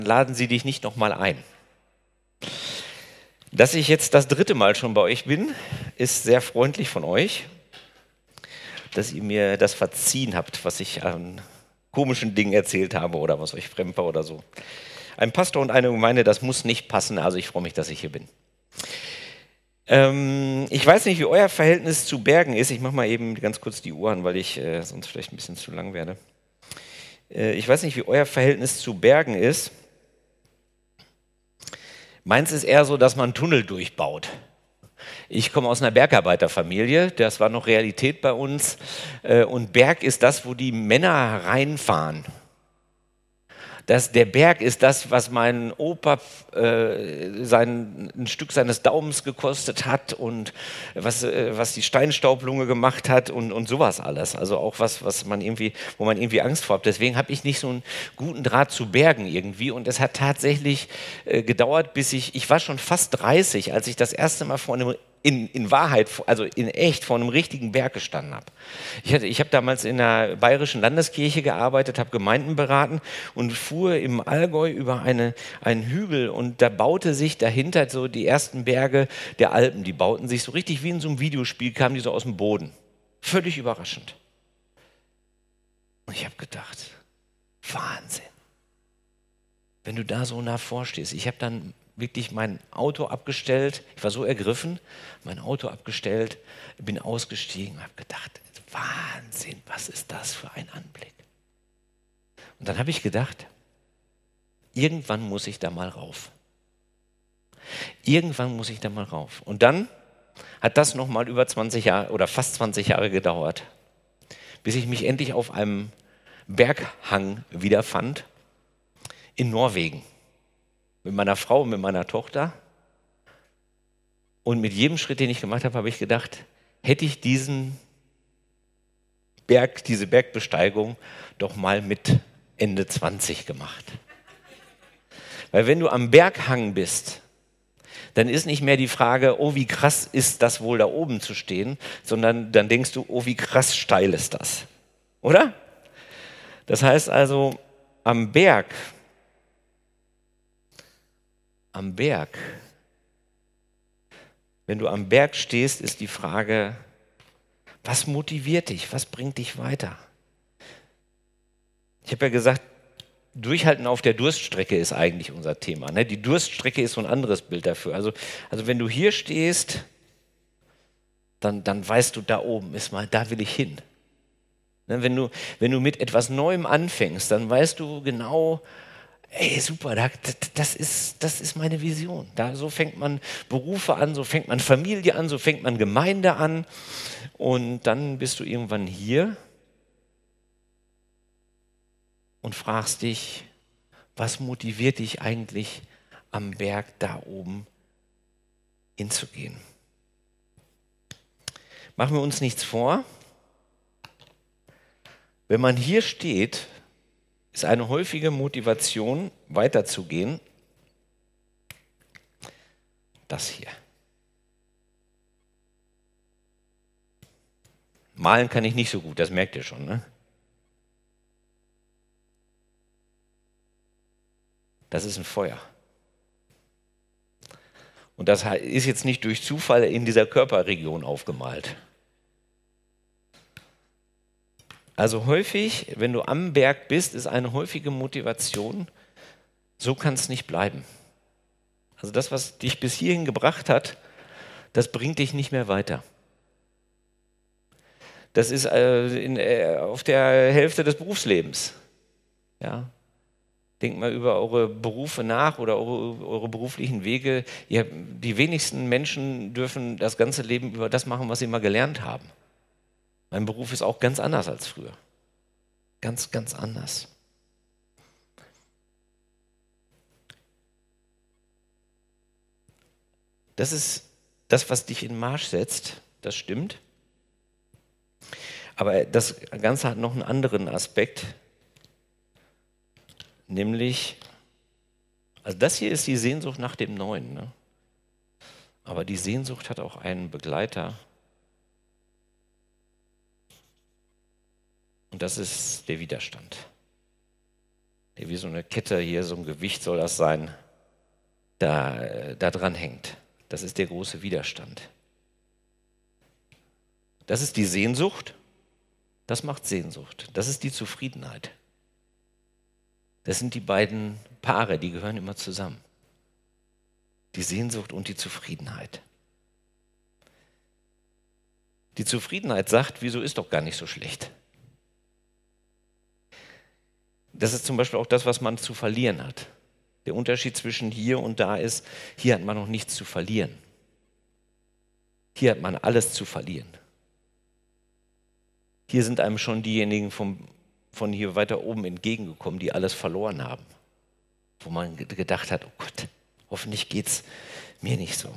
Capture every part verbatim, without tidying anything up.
laden sie dich nicht nochmal ein. Dass ich jetzt das dritte Mal schon bei euch bin, ist sehr freundlich von euch, dass ihr mir das verziehen habt, was ich an komischen Dingen erzählt habe oder was euch fremd war oder so. Ein Pastor und eine Gemeinde, das muss nicht passen, also ich freue mich, dass ich hier bin. Ähm, ich weiß nicht, wie euer Verhältnis zu Bergen ist. Ich mache mal eben ganz kurz die Uhr an, weil ich äh, sonst vielleicht ein bisschen zu lang werde. Äh, ich weiß nicht, wie euer Verhältnis zu Bergen ist. Meins ist eher so, dass man einen Tunnel durchbaut. Ich komme aus einer Bergarbeiterfamilie, das war noch Realität bei uns. Äh, Und Berg ist das, wo die Männer reinfahren. Das, der Berg ist das, was mein Opa äh, sein, ein Stück seines Daumens gekostet hat und was, äh, was die Steinstaublunge gemacht hat und, und sowas alles. Also auch was, was man irgendwie, wo man irgendwie Angst vor hat. Deswegen habe ich nicht so einen guten Draht zu Bergen irgendwie. Und es hat tatsächlich äh, gedauert, bis ich, ich war schon fast dreißig, als ich das erste Mal vor einem In, in Wahrheit, also in echt vor einem richtigen Berg gestanden habe. Ich, hatte, ich habe damals in der Bayerischen Landeskirche gearbeitet, habe Gemeinden beraten und fuhr im Allgäu über eine, einen Hügel und da baute sich dahinter so die ersten Berge der Alpen, die bauten sich so richtig wie in so einem Videospiel, kamen die so aus dem Boden. Völlig überraschend. Und ich habe gedacht, Wahnsinn. Wenn du da so nah vorstehst. Ich habe dann wirklich mein Auto abgestellt. Ich war so ergriffen, mein Auto abgestellt, bin ausgestiegen und habe gedacht, Wahnsinn, was ist das für ein Anblick? Und dann habe ich gedacht, irgendwann muss ich da mal rauf. Irgendwann muss ich da mal rauf. Und dann hat das nochmal über zwanzig Jahre oder fast zwanzig Jahre gedauert, bis ich mich endlich auf einem Berghang wiederfand in Norwegen. Mit meiner Frau und mit meiner Tochter. Und mit jedem Schritt, den ich gemacht habe, habe ich gedacht, hätte ich diesen Berg, diese Bergbesteigung doch mal mit Ende zwanzig gemacht. Weil wenn du am Berghang bist, dann ist nicht mehr die Frage, oh, wie krass ist das wohl da oben zu stehen, sondern dann denkst du, oh, wie krass steil ist das. Oder? Das heißt also, am Berg, am Berg, wenn du am Berg stehst, ist die Frage, was motiviert dich? Was bringt dich weiter? Ich habe ja gesagt, Durchhalten auf der Durststrecke ist eigentlich unser Thema. Ne? Die Durststrecke ist so ein anderes Bild dafür. Also, also wenn du hier stehst, dann, dann weißt du, da oben ist mal, da will ich hin. Ne? Wenn du, wenn du mit etwas Neuem anfängst, dann weißt du genau, ey, super, da, das, ist, das ist meine Vision. Da, so fängt man Berufe an, so fängt man Familie an, so fängt man Gemeinde an. Und dann bist du irgendwann hier und fragst dich, was motiviert dich eigentlich am Berg da oben hinzugehen? Machen wir uns nichts vor. Wenn man hier steht, ist eine häufige Motivation, weiterzugehen, das hier. Malen kann ich nicht so gut, das merkt ihr schon, ne? Das ist ein Feuer. Und das ist jetzt nicht durch Zufall in dieser Körperregion aufgemalt. Also häufig, wenn du am Berg bist, ist eine häufige Motivation, so kann es nicht bleiben. Also das, was dich bis hierhin gebracht hat, das bringt dich nicht mehr weiter. Das ist äh, in, äh, auf der Hälfte des Berufslebens. Ja. Denkt mal über eure Berufe nach oder eure, eure beruflichen Wege. Ihr, die wenigsten Menschen dürfen das ganze Leben über das machen, was sie mal gelernt haben. Mein Beruf ist auch ganz anders als früher. Ganz, ganz anders. Das ist das, was dich in Marsch setzt. Das stimmt. Aber das Ganze hat noch einen anderen Aspekt. Nämlich, also das hier ist die Sehnsucht nach dem Neuen. Ne? Aber die Sehnsucht hat auch einen Begleiter. Und das ist der Widerstand. wie so eine Kette hier, so ein Gewicht soll das sein, da, da dran hängt. Das ist der große Widerstand. Das ist die Sehnsucht, das macht Sehnsucht. Das ist die Zufriedenheit. Das sind die beiden Paare, die gehören immer zusammen. Die Sehnsucht und die Zufriedenheit. Die Zufriedenheit sagt, wieso ist doch gar nicht so schlecht. Das ist zum Beispiel auch das, was man zu verlieren hat. Der Unterschied zwischen hier und da ist, hier hat man noch nichts zu verlieren. Hier hat man alles zu verlieren. Hier sind einem schon diejenigen vom, von hier weiter oben entgegengekommen, die alles verloren haben. Wo man gedacht hat, oh Gott, hoffentlich geht es mir nicht so.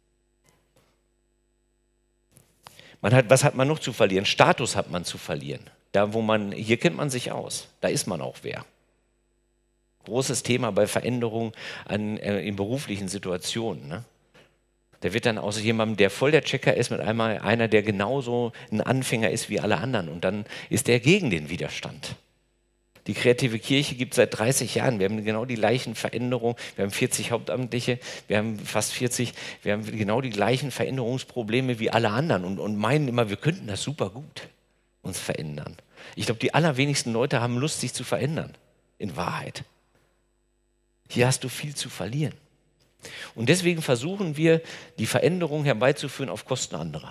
Man hat, was hat man noch zu verlieren? Status hat man zu verlieren. Da, wo man, hier kennt man sich aus, da ist man auch wer. Großes Thema bei Veränderungen an, äh, in beruflichen Situationen. Ne? Da wird dann aus jemandem, der voll der Checker ist, mit einmal einer, der genauso ein Anfänger ist wie alle anderen. Und dann ist der gegen den Widerstand. Die kreative Kirche gibt es seit dreißig Jahren. Wir haben genau die gleichen Veränderungen. Wir haben vierzig Hauptamtliche, wir haben fast vierzig. Wir haben genau die gleichen Veränderungsprobleme wie alle anderen und, und meinen immer, wir könnten das super gut uns verändern. Ich glaube, die allerwenigsten Leute haben Lust, sich zu verändern, in Wahrheit. Hier hast du viel zu verlieren. Und deswegen versuchen wir, die Veränderung herbeizuführen auf Kosten anderer.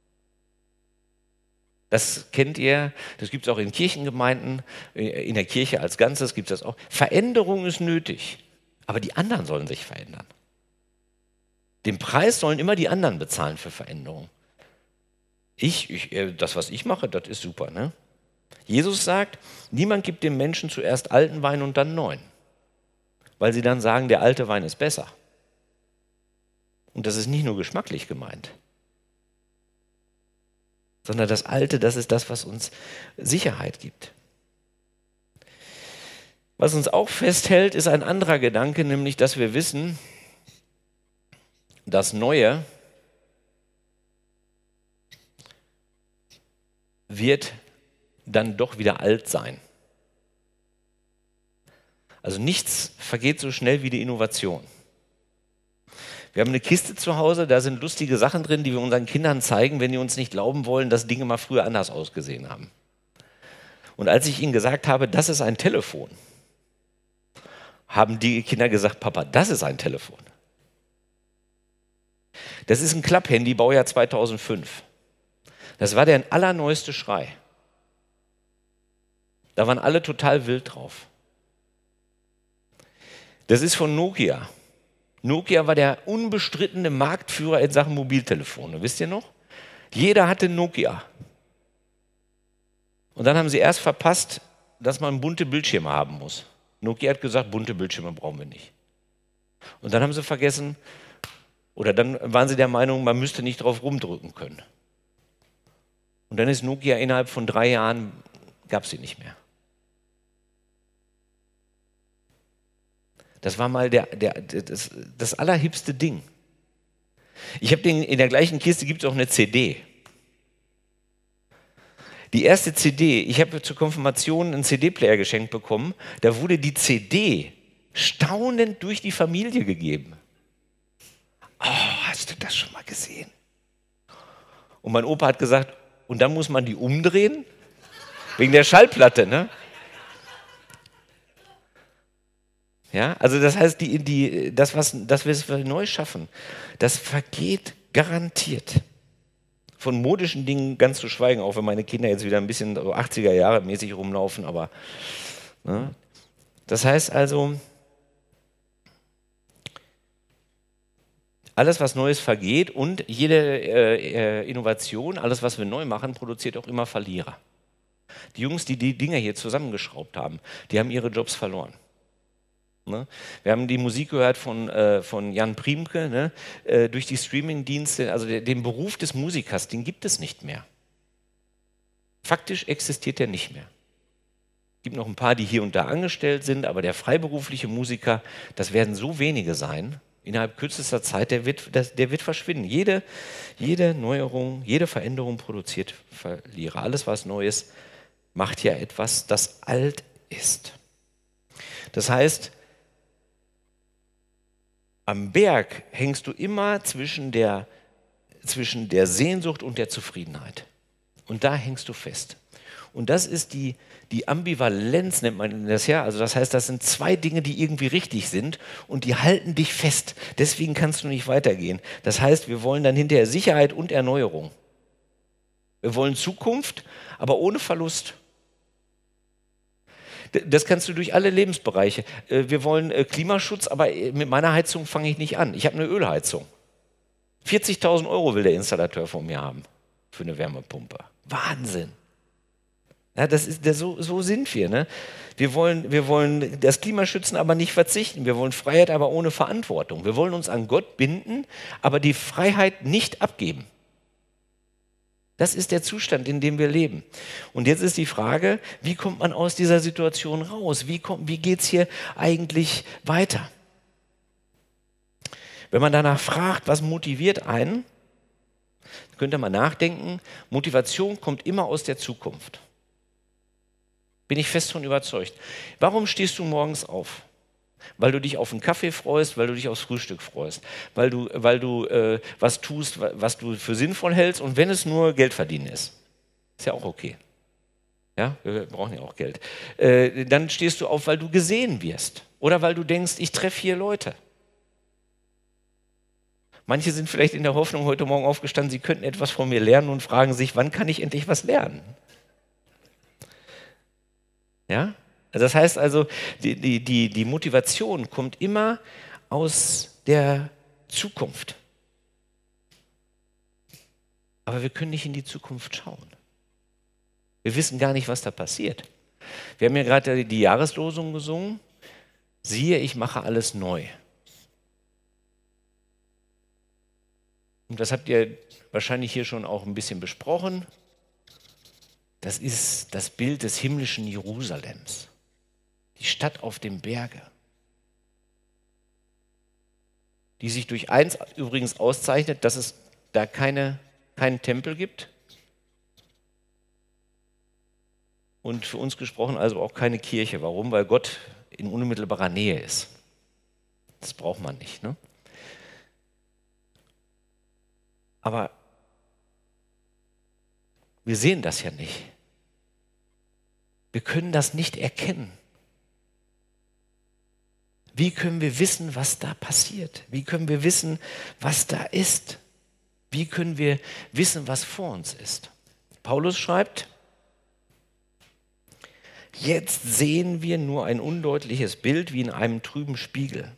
Das kennt ihr, das gibt es auch in Kirchengemeinden, in der Kirche als Ganzes gibt es das auch. Veränderung ist nötig, aber die anderen sollen sich verändern. Den Preis sollen immer die anderen bezahlen für Veränderung. Ich, ich das, was ich mache, das ist super. Ne? Jesus sagt, niemand gibt dem Menschen zuerst alten Wein und dann neuen, weil sie dann sagen, der alte Wein ist besser. Und das ist nicht nur geschmacklich gemeint, sondern das Alte, das ist das, was uns Sicherheit gibt. Was uns auch festhält, ist ein anderer Gedanke, nämlich, dass wir wissen, das Neue wird dann doch wieder alt sein. Also nichts vergeht so schnell wie die Innovation. Wir haben eine Kiste zu Hause, da sind lustige Sachen drin, die wir unseren Kindern zeigen, wenn die uns nicht glauben wollen, dass Dinge mal früher anders ausgesehen haben. Und als ich ihnen gesagt habe, das ist ein Telefon, haben die Kinder gesagt, Papa, das ist ein Telefon. Das ist ein Klapphandy, Baujahr zweitausendfünf. Das war der allerneueste Schrei. Da waren alle total wild drauf. Das ist von Nokia. Nokia war der unbestrittene Marktführer in Sachen Mobiltelefone, wisst ihr noch? Jeder hatte Nokia. Und dann haben sie erst verpasst, dass man bunte Bildschirme haben muss. Nokia hat gesagt, bunte Bildschirme brauchen wir nicht. Und dann haben sie vergessen, oder dann waren sie der Meinung, man müsste nicht drauf rumdrücken können. Und dann ist Nokia innerhalb von drei Jahren, gab es sie nicht mehr. Das war mal der, der, das, das allerhipste Ding. Ich habe den, in der gleichen Kiste gibt es auch eine C D. Die erste C D, ich habe zur Konfirmation einen C D-Player geschenkt bekommen, da wurde die C D staunend durch die Familie gegeben. Oh, hast du das schon mal gesehen? Und mein Opa hat gesagt, und dann muss man die umdrehen? Wegen der Schallplatte, ne? Ja, also das heißt, die, die, das, was das wir neu schaffen, das vergeht garantiert. Von modischen Dingen ganz zu schweigen, auch wenn meine Kinder jetzt wieder ein bisschen so achtziger Jahre mäßig rumlaufen, aber ne? Das heißt also, alles, was Neues vergeht und jede äh, Innovation, alles, was wir neu machen, produziert auch immer Verlierer. Die Jungs, die die Dinger hier zusammengeschraubt haben, die haben ihre Jobs verloren. Ne? Wir haben die Musik gehört von, äh, von Jan Priemke, ne? äh, durch die Streamingdienste, also der, den Beruf des Musikers, den gibt es nicht mehr. Faktisch existiert er nicht mehr. Es gibt noch ein paar, die hier und da angestellt sind, aber der freiberufliche Musiker, das werden so wenige sein, innerhalb kürzester Zeit, der wird, das, der wird verschwinden. Jede, jede Neuerung, jede Veränderung produziert Verlierer. Alles, was neu ist, macht ja etwas, das alt ist. Das heißt, am Berg hängst du immer zwischen der, zwischen der Sehnsucht und der Zufriedenheit. Und da hängst du fest. Und das ist die, die Ambivalenz, nennt man das ja. Also das heißt, das sind zwei Dinge, die irgendwie richtig sind und die halten dich fest. Deswegen kannst du nicht weitergehen. Das heißt, wir wollen dann hinterher Sicherheit und Erneuerung. Wir wollen Zukunft, aber ohne Verlust. Das kannst du durch alle Lebensbereiche. Wir wollen Klimaschutz, aber mit meiner Heizung fange ich nicht an. Ich habe eine Ölheizung. vierzigtausend Euro will der Installateur von mir haben für eine Wärmepumpe. Wahnsinn. Ja, das ist, das, so, so sind wir. Ne? Wir wollen, wir wollen das Klima schützen, aber nicht verzichten. Wir wollen Freiheit, aber ohne Verantwortung. Wir wollen uns an Gott binden, aber die Freiheit nicht abgeben. Das ist der Zustand, in dem wir leben. Und jetzt ist die Frage, wie kommt man aus dieser Situation raus? Wie, kommt, wie geht es hier eigentlich weiter? Wenn man danach fragt, was motiviert einen, könnte man nachdenken, Motivation kommt immer aus der Zukunft. Bin ich fest davon überzeugt. Warum stehst du morgens auf? Weil du dich auf einen Kaffee freust, weil du dich aufs Frühstück freust, weil du, weil du äh, was tust, was du für sinnvoll hältst und wenn es nur Geld verdienen ist. Ist ja auch okay. Ja, wir brauchen ja auch Geld. Äh, dann stehst du auf, weil du gesehen wirst oder weil du denkst, ich treffe hier Leute. Manche sind vielleicht in der Hoffnung heute Morgen aufgestanden, sie könnten etwas von mir lernen und fragen sich, wann kann ich endlich was lernen? Ja? Das heißt also, die, die, die, die Motivation kommt immer aus der Zukunft. Aber wir können nicht in die Zukunft schauen. Wir wissen gar nicht, was da passiert. Wir haben ja gerade die Jahreslosung gesungen. Siehe, ich mache alles neu. Und das habt ihr wahrscheinlich hier schon auch ein bisschen besprochen. Das ist das Bild des himmlischen Jerusalems. Die Stadt auf dem Berge, die sich durch eins übrigens auszeichnet, dass es da keine, keinen Tempel gibt und für uns gesprochen also auch keine Kirche. Warum? Weil Gott in unmittelbarer Nähe ist. Das braucht man nicht. Ne? Aber wir sehen das ja nicht. Wir können das nicht erkennen. Wie können wir wissen, was da passiert? Wie können wir wissen, was da ist? Wie können wir wissen, was vor uns ist? Paulus schreibt, jetzt sehen wir nur ein undeutliches Bild wie in einem trüben Spiegel.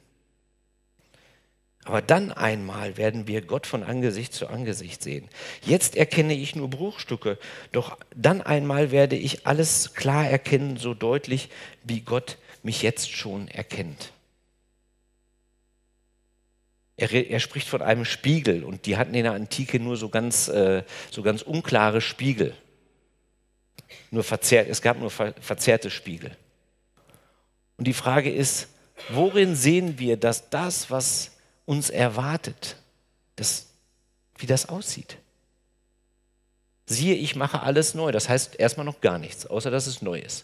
Aber dann einmal werden wir Gott von Angesicht zu Angesicht sehen. Jetzt erkenne ich nur Bruchstücke, doch dann einmal werde ich alles klar erkennen, so deutlich, wie Gott mich jetzt schon erkennt. Er, er spricht von einem Spiegel und die hatten in der Antike nur so ganz, äh, so ganz unklare Spiegel. Nur verzerrt, es gab nur ver, verzerrte Spiegel. Und die Frage ist, worin sehen wir, dass das, was uns erwartet, das, wie das aussieht? Siehe, ich mache alles neu. Das heißt erstmal noch gar nichts, außer dass es neu ist.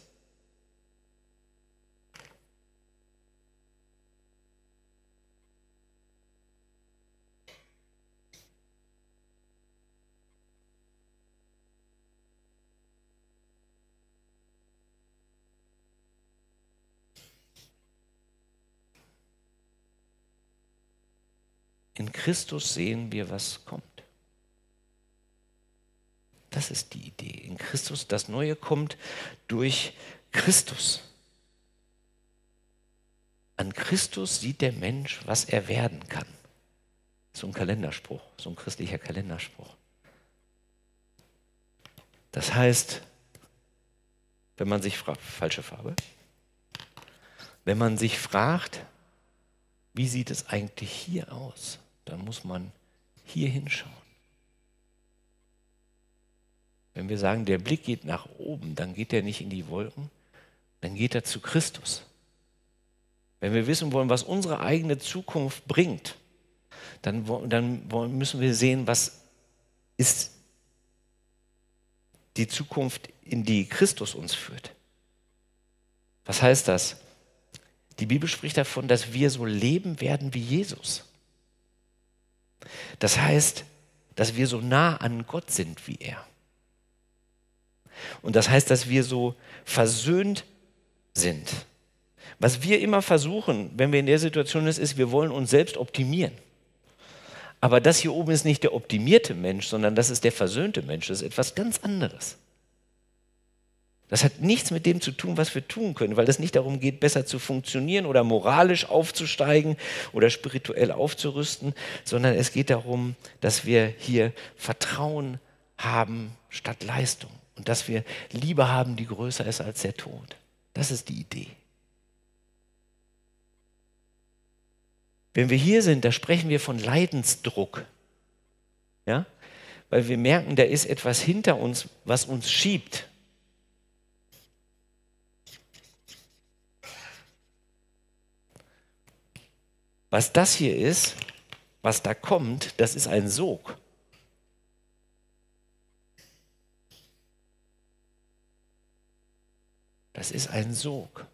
In Christus sehen wir, was kommt. Das ist die Idee. In Christus, das Neue kommt durch Christus. An Christus sieht der Mensch, was er werden kann. So ein Kalenderspruch, so ein christlicher Kalenderspruch. Das heißt, wenn man sich fragt, falsche Farbe, wenn man sich fragt, wie sieht es eigentlich hier aus, dann muss man hier hinschauen. Wenn wir sagen, der Blick geht nach oben, dann geht er nicht in die Wolken, dann geht er zu Christus. Wenn wir wissen wollen, was unsere eigene Zukunft bringt, dann, dann müssen wir sehen, was ist die Zukunft, in die Christus uns führt. Was heißt das? Die Bibel spricht davon, dass wir so leben werden wie Jesus. Das heißt, dass wir so nah an Gott sind wie er. Und das heißt, dass wir so versöhnt sind. Was wir immer versuchen, wenn wir in der Situation sind, ist, wir wollen uns selbst optimieren. Aber das hier oben ist nicht der optimierte Mensch, sondern das ist der versöhnte Mensch. Das ist etwas ganz anderes. Das hat nichts mit dem zu tun, was wir tun können, weil es nicht darum geht, besser zu funktionieren oder moralisch aufzusteigen oder spirituell aufzurüsten, sondern es geht darum, dass wir hier Vertrauen haben statt Leistung und dass wir Liebe haben, die größer ist als der Tod. Das ist die Idee. Wenn wir hier sind, da sprechen wir von Leidensdruck. Ja? Weil wir merken, da ist etwas hinter uns, was uns schiebt. Was das hier ist, was da kommt, das ist ein Sog. Das ist ein Sog.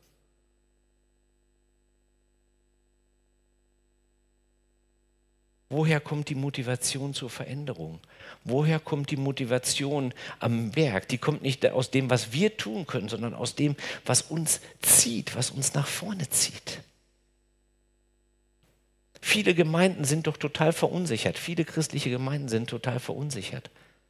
Woher kommt die Motivation zur Veränderung? Woher kommt die Motivation am Werk? Die kommt nicht aus dem, was wir tun können, sondern aus dem, was uns zieht, was uns nach vorne zieht. Viele Gemeinden sind doch total verunsichert. Viele christliche Gemeinden sind total verunsichert.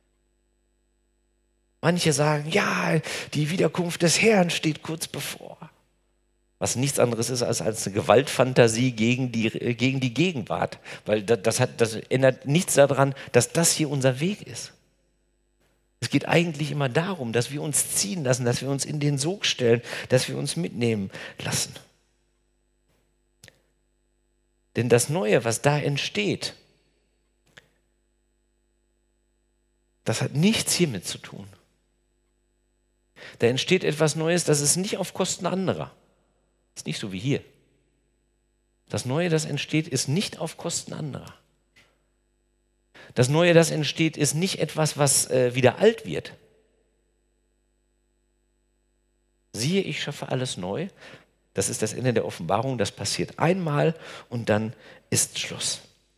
Manche sagen, ja, die Wiederkunft des Herrn steht kurz bevor. Was nichts anderes ist als, als eine Gewaltfantasie gegen die, gegen die Gegenwart. Weil das, das, hat, das ändert nichts daran, dass das hier unser Weg ist. Es geht eigentlich immer darum, dass wir uns ziehen lassen, dass wir uns in den Sog stellen, dass wir uns mitnehmen lassen. Denn das Neue, was da entsteht, das hat nichts hiermit zu tun. Da entsteht etwas Neues, das ist nicht auf Kosten anderer. Das ist nicht so wie hier. Das Neue, das entsteht, ist nicht auf Kosten anderer. Das Neue, das entsteht, ist nicht etwas, was äh, wieder alt wird. Siehe, ich schaffe alles neu. Das ist das Ende der Offenbarung. Das passiert einmal und dann ist Schluss.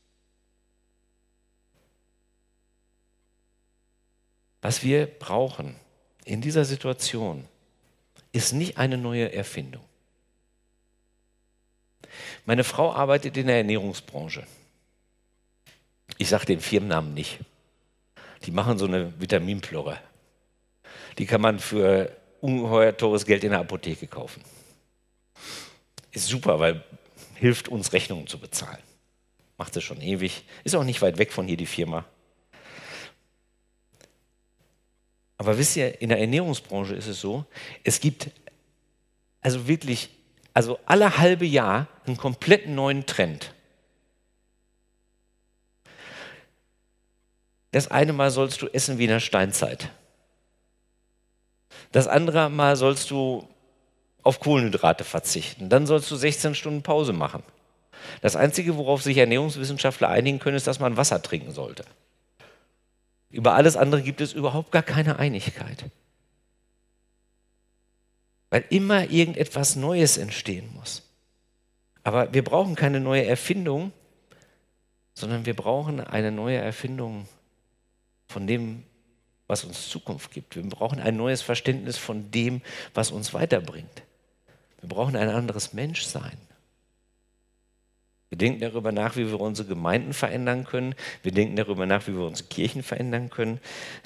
Was wir brauchen in dieser Situation, ist nicht eine neue Erfindung. Meine Frau arbeitet in der Ernährungsbranche. Ich sage den Firmennamen nicht. Die machen so eine Vitaminplörre. Die kann man für ungeheuer teures Geld in der Apotheke kaufen. Ist super, weil hilft uns, Rechnungen zu bezahlen. Macht es schon ewig. Ist auch nicht weit weg von hier die Firma. Aber wisst ihr, in der Ernährungsbranche ist es so, es gibt also wirklich, also alle halbe Jahr einen komplett neuen Trend. Das eine Mal sollst du essen wie in der Steinzeit. Das andere Mal sollst du auf Kohlenhydrate verzichten. Dann sollst du sechzehn Stunden Pause machen. Das Einzige, worauf sich Ernährungswissenschaftler einigen können, ist, dass man Wasser trinken sollte. Über alles andere gibt es überhaupt gar keine Einigkeit. Weil immer irgendetwas Neues entstehen muss. Aber wir brauchen keine neue Erfindung, sondern wir brauchen eine neue Erfindung von dem, was uns Zukunft gibt. Wir brauchen ein neues Verständnis von dem, was uns weiterbringt. Wir brauchen ein anderes Menschsein. Wir denken darüber nach, wie wir unsere Gemeinden verändern können. Wir denken darüber nach, wie wir unsere Kirchen verändern können.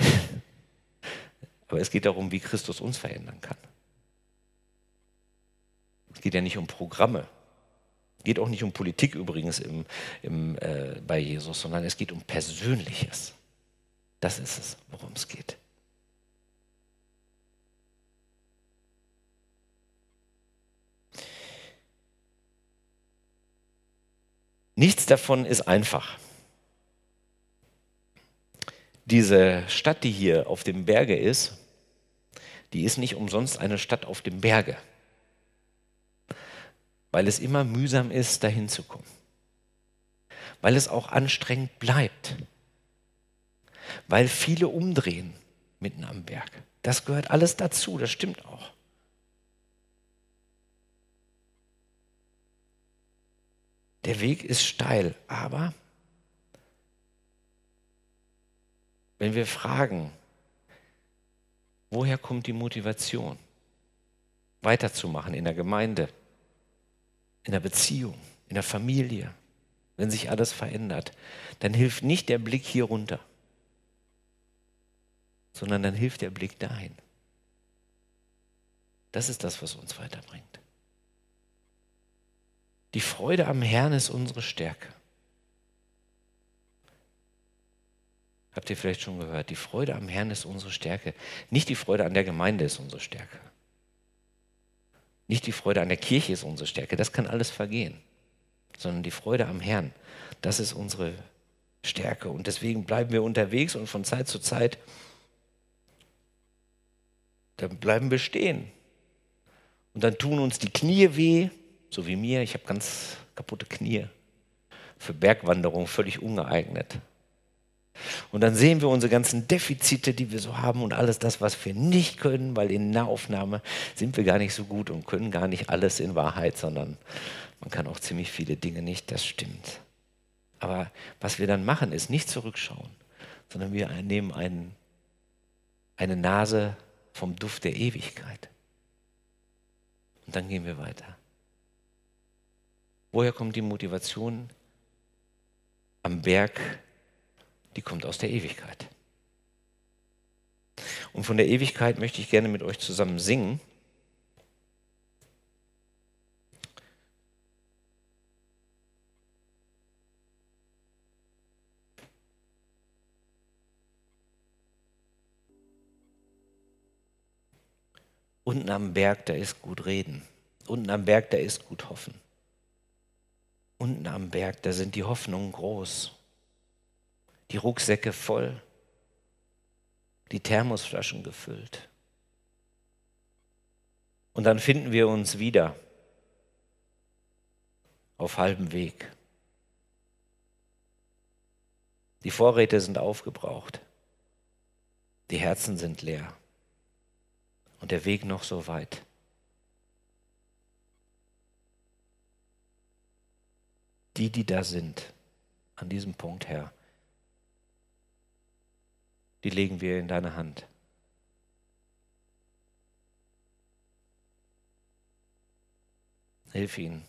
Aber es geht darum, wie Christus uns verändern kann. Es geht ja nicht um Programme. Es geht auch nicht um Politik übrigens im, im, äh, bei Jesus, sondern es geht um Persönliches. Das ist es, worum es geht. Nichts davon ist einfach. Diese Stadt, die hier auf dem Berge ist, die ist nicht umsonst eine Stadt auf dem Berge, weil es immer mühsam ist, dahin zu kommen, weil es auch anstrengend bleibt, weil viele umdrehen mitten am Berg. Das gehört alles dazu, das stimmt auch. Der Weg ist steil, aber wenn wir fragen, woher kommt die Motivation, weiterzumachen in der Gemeinde, in der Beziehung, in der Familie, wenn sich alles verändert, dann hilft nicht der Blick hier runter, sondern dann hilft der Blick dahin. Das ist das, was uns weiterbringt. Die Freude am Herrn ist unsere Stärke. Habt ihr vielleicht schon gehört? Die Freude am Herrn ist unsere Stärke. Nicht die Freude an der Gemeinde ist unsere Stärke. Nicht die Freude an der Kirche ist unsere Stärke. Das kann alles vergehen. Sondern die Freude am Herrn, das ist unsere Stärke. Und deswegen bleiben wir unterwegs und von Zeit zu Zeit, dann bleiben wir stehen. Und dann tun uns die Knie weh, so wie mir. Ich habe ganz kaputte Knie. Für Bergwanderung völlig ungeeignet. Und dann sehen wir unsere ganzen Defizite, die wir so haben und alles das, was wir nicht können, weil in Nahaufnahme sind wir gar nicht so gut und können gar nicht alles in Wahrheit, sondern man kann auch ziemlich viele Dinge nicht, das stimmt. Aber was wir dann machen, ist nicht zurückschauen, sondern wir nehmen einen, eine Nase vom Duft der Ewigkeit. Und dann gehen wir weiter. Woher kommt die Motivation am Berg? Die kommt aus der Ewigkeit. Und von der Ewigkeit möchte ich gerne mit euch zusammen singen. Unten am Berg, da ist gut reden. Unten am Berg, da ist gut hoffen. Unten am Berg, da sind die Hoffnungen groß. Die Rucksäcke voll. Die Thermosflaschen gefüllt. Und dann finden wir uns wieder auf halbem Weg. Die Vorräte sind aufgebraucht. Die Herzen sind leer. Und der Weg noch so weit. Die, die da sind, an diesem Punkt, Herr, die legen wir in deine Hand. Hilf ihnen,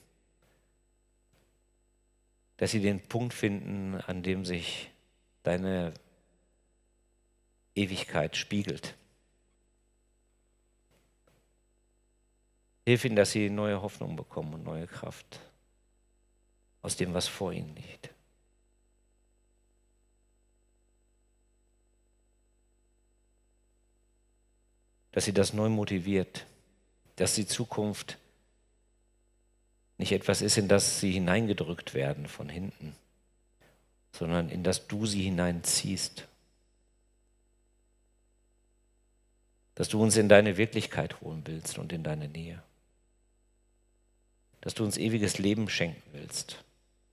dass sie den Punkt finden, an dem sich deine Ewigkeit spiegelt. Hilf ihnen, dass sie neue Hoffnung bekommen und neue Kraft aus dem, was vor ihnen liegt. Dass sie das neu motiviert, dass die Zukunft nicht etwas ist, in das sie hineingedrückt werden von hinten, sondern in das du sie hineinziehst. Dass du uns in deine Wirklichkeit holen willst und in deine Nähe. Dass du uns ewiges Leben schenken willst,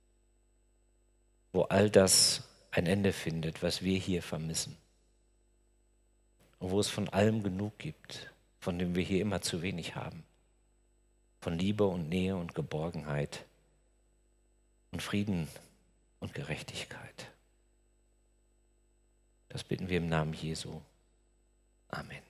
wo all das ein Ende findet, was wir hier vermissen. Und wo es von allem genug gibt, von dem wir hier immer zu wenig haben. Von Liebe und Nähe und Geborgenheit und Frieden und Gerechtigkeit. Das bitten wir im Namen Jesu. Amen.